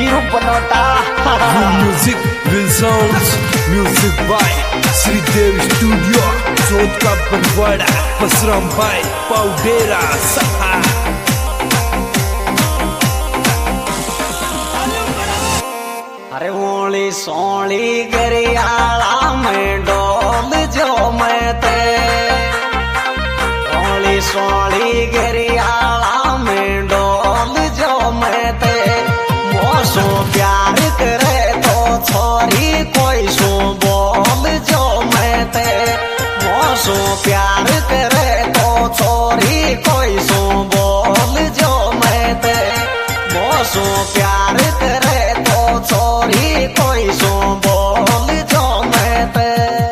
Veeru Banota music will sounds music by Shridev studio Chauth का बनवाड़ा बसराम भाई पाउडेरा सहा। अरे ओली सोली गरियाला में डोल जो मैं ते ओली सोली गरियाला में डोल जो मैं ते मोसो प्यार करे तो छोरी कोई सो बोल जो मैं ते मोसो प्यार करे तो छोरी कोई सो बोल जो मैं ते मोसो प्यार करे तो छोरी कोई सो बोल जो मैं ते।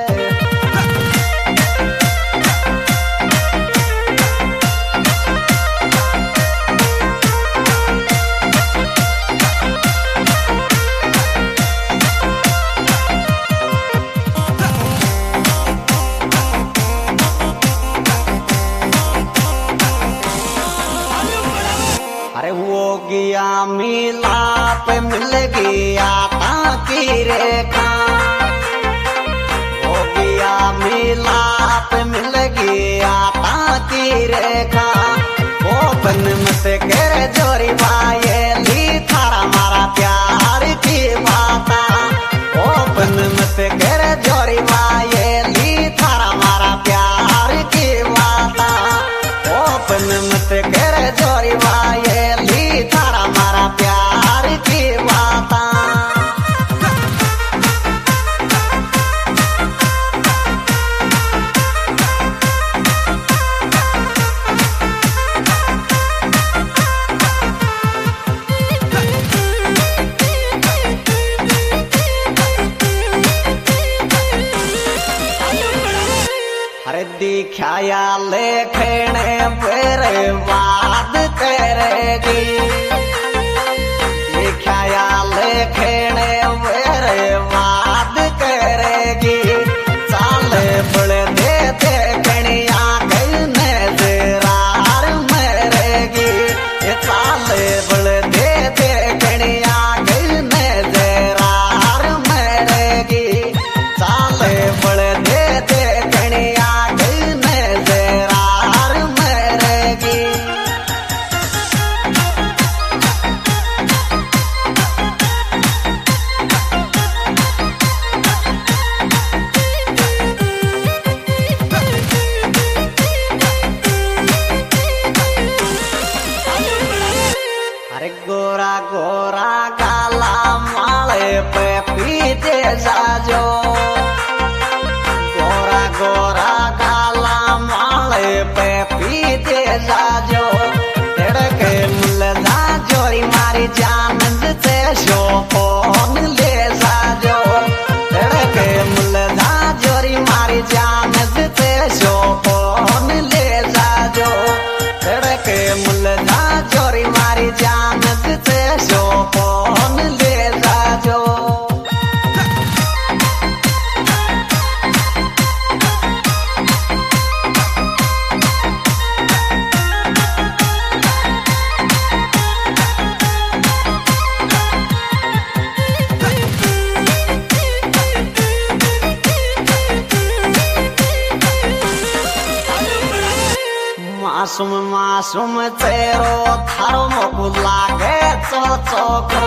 अरे वो गया मिलाप मिल गया ताकि रेखा वो गया मिलाप मिल गया ताकि रेखा वो बन मत कर जोरी बायली थारा मारा प्यार की बाता वो बन मत कर जोरी बायली थारा मारा प्यार की बाता वो बन मत कर जोरी बायली थारा मारा प्यार की बाता। अरे दिखाया लेखने मेरे बात करेगी दिखाया लेखने मेरे बात करेगी चाले बड़े देते कणिया कहने जरार मरेगी ये चाले बड़े देते कणिया कहने जरार मरेगी चाले बड़े देते कणिया गोरा गोरा गाला माले पे पीछे साजो गोरा गोरा गाला माले पे पीछे साजो तेड़के मुल जोरी मारी जान से शो फोन ले साजो तेड़के मुल जोरी मारी जान से शो फोन ले साजो तेड़के मुल जोरी मारी जान से शो फोन ले साजो। मासूम मासूम तेरो थारो मोकू लागे चो चोको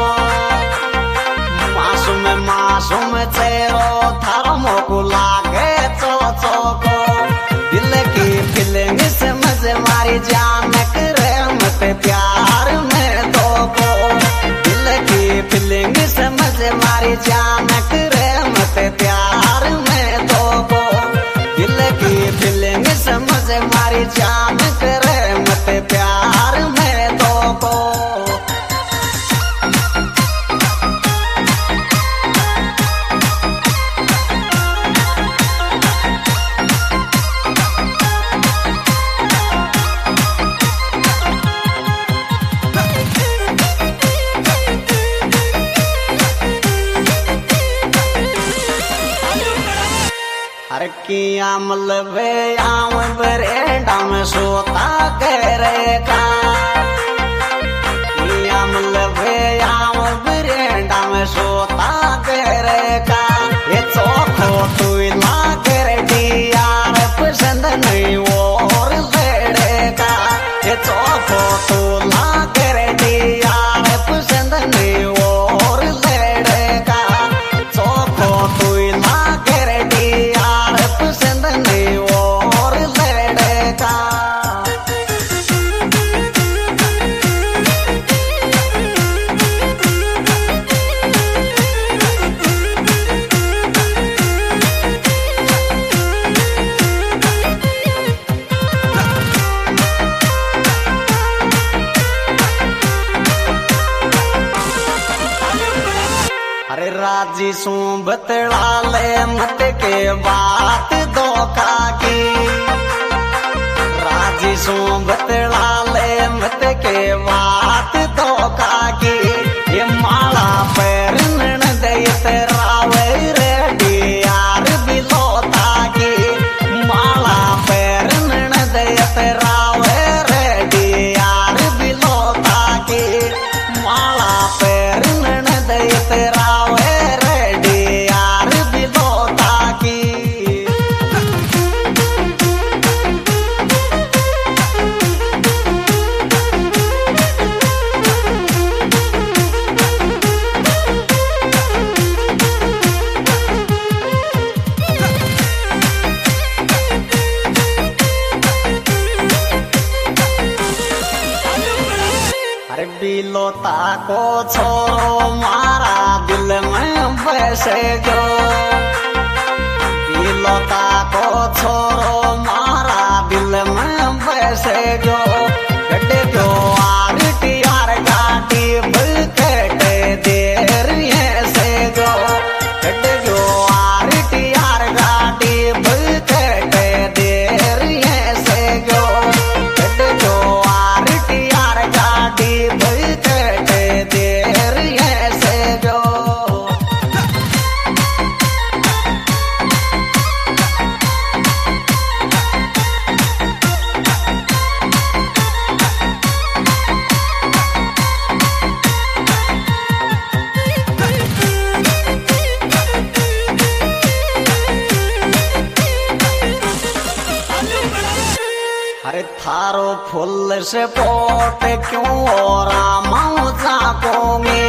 मासूम मासूम तेरो थारो मोकू लागे चो चोको दिल की फीलिंग समझ मारी जान करे मत प्यार में धोखो दिल की फीलिंग समझ मारी जान करे मत प्यार में धोखो दिल की फीलिंग समझ मारी जान करे मत प्यार में धोखो। हर किया मलबे आम बरेडा में सोता करेगा किया मलबे आम बरे रे का ये चोखो तू लागे रे यार पसंद नहीं और लेड़े का ये चोखो तू लागे रे यार पसंद नहीं और लेड़े का चोखो तू लागे रे यार पसंद नहीं और लेड़े का। अरे राजी सू बतला ले मत के बात धोखा की राजी सू बतला ले मत के बात धोखा की ये माला पैर दे तेरा रे यार बिलोता की माला पैर दे तेरा रे यार बिलोता की माला पैर दे तेरा बिलोता को छोरो मारा दिल में बसे जो बिलोता को छोरो मारा दिल में बसे जो गड्ढे जो आरटी यार गाड़ी बुलकटे देर से जो गड्ढे जो आरटी यार गाड़ी बुलकटे देर से जो गड्ढे जो आरटी यार गाड़ी अरे थारो फूल से पोट क्यों और मौजा कोंगे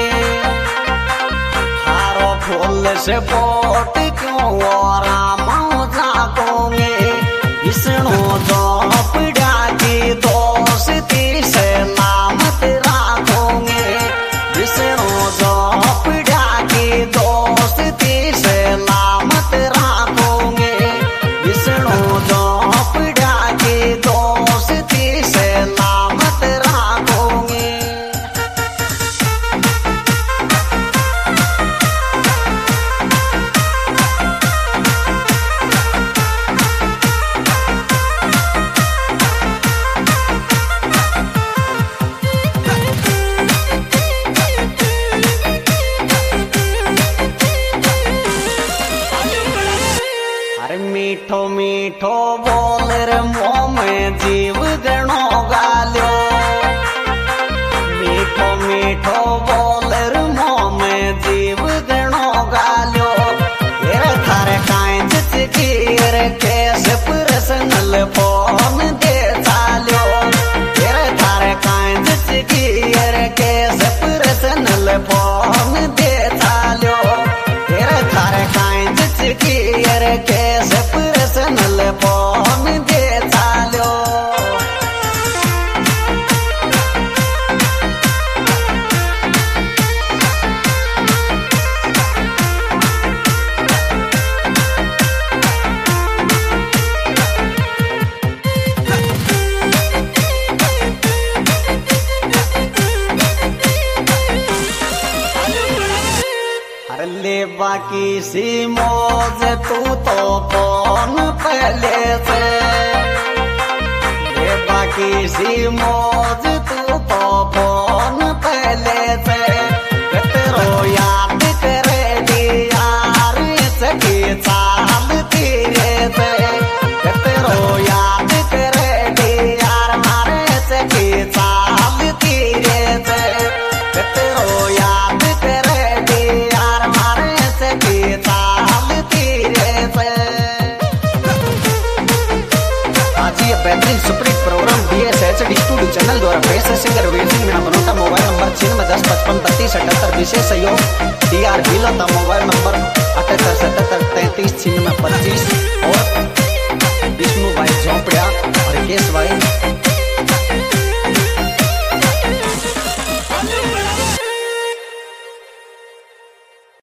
थारो फूल से पोट क्यों और मौजा कोंगे इसनो झोपड़ा की दोस्ती से नामत राखोगे इसनो झोपड़ा की दोस्ती से नामत राखोगे इसनो झोपड़ा की दोस्ती से नामत राखोगे। अरे मीठो मीठो बोल रे मुँह में जीव गणो गालो मीठो मीठो बोल रे मुँह में जीव गणो गालो तेरे थारे कांच चिकीर केस पर्सनल फोन दे चालो तेरे थारे कांच चिकीर केस पर्सनल फोन दे चालो तेरे थारे कांच चिकीर केस पर्सनल फोन दे चालो। अरे ले बाकी सी मौज तू तो फोन पहले से ले बाकी सी मौज तू तो फोन पहले से कतरो याद करे यार सकी चाल तेरे से कतरो याद करे यार मारे सकी चाल तेरे से कतरो याद करे यार मारे सकी बेहतरीन superhit programme BSHD studio channel द्वारा पेश है singer Veer Singh Meena Banota. Mobile number 9610553278 विशेष सहयोग DR गिलोता। मोबाइल नंबर 787733 9525 और विष्णु भाई झोपड़िया और केश भाई